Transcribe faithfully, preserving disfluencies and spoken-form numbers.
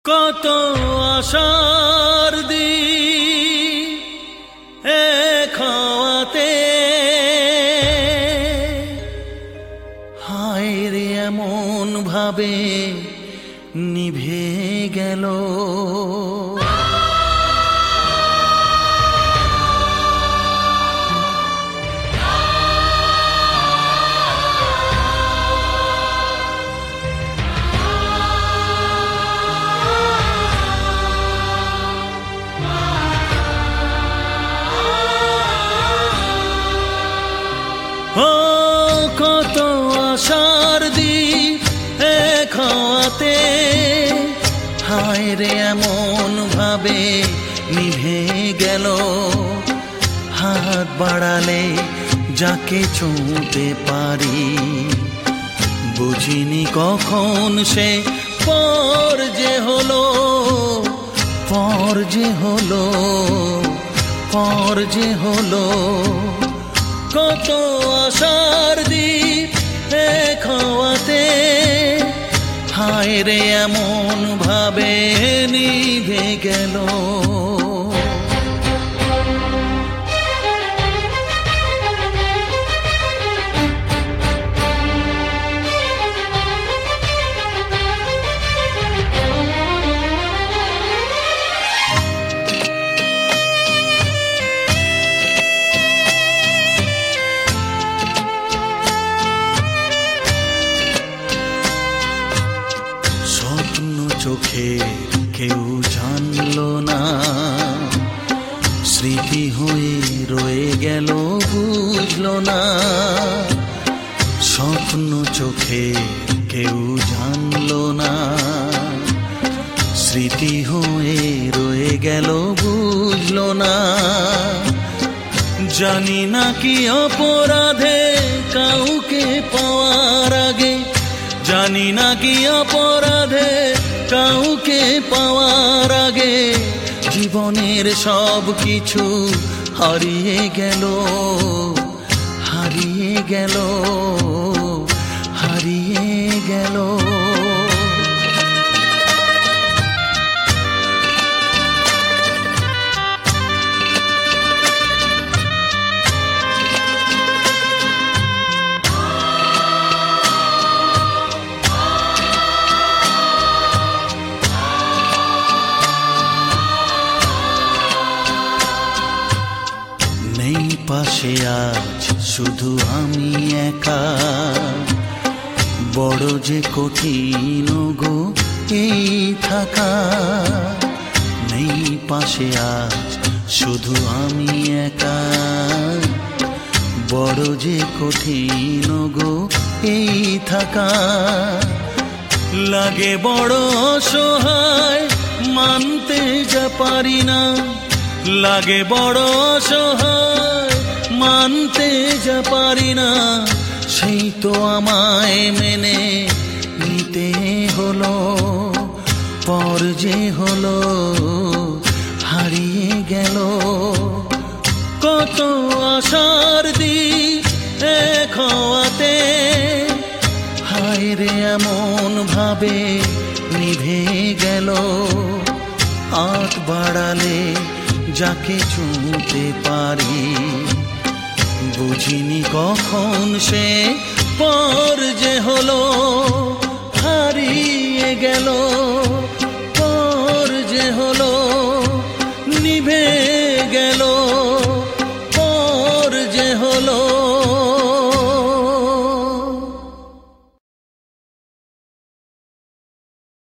কত আশার দিন এক হওয়াতে হায় রে এমন ভাবে নিভে গেল। ও কত আশার দিন এক হওয়াতে হায় রে এমন ভাবে নিভে গেল। হাত বাড়ালে যাকে ছুঁতে পারি বুঝিনি কখন সে পর যে হলো, পর যে হলো, পর যে হলো। কত আশার দিন এক হওয়াতে হায় রে এমন ভাবে নিভে গেল। চোখে কেউ জানলো না, স্মৃতি হয়ে রয়ে গেল বুঝলো না। স্বপ্ন চোখে কেউ জানলো না, স্মৃতি হয়ে রয়ে গেল বুঝলো না। জানি না কি অপরাধে কাউকে পাওয়ার আগে, জানি না কি অপরাধে কাউকে পাওয়ার আগে জীবনের সব কিছু হারিয়ে গেল, হারিয়ে গেল, হারিয়ে গেল। নেই পাশে আজ শুধু আমি একা, বড় যে কঠিন গো এই থাকা। নেই পাশে আজ শুধু আমি একা, বড় যে কঠিন গো এই থাকা। লাগে বড় অসহায় মানতে যা পারি না, লাগে বড় অসহায় মানতে যা পারি না। সেই তো আমায় মেনে নিতে হলো, পর যে হলো হারিয়ে গেল। কত আশার দিন এক হওয়াতে হায় রে এমন ভাবে নিভে গেল। হাত বাড়ালে যাকে ছুঁতে পারি বুঝিনি কখন সে পর যে হলো, হারিয়ে গেল, পর যে হলো নিভে গেল।